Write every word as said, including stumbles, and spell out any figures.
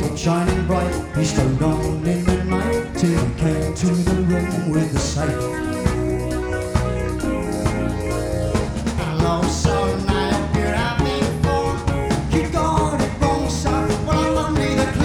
kept shining bright. He strode on in the night till he came to the room with the sight.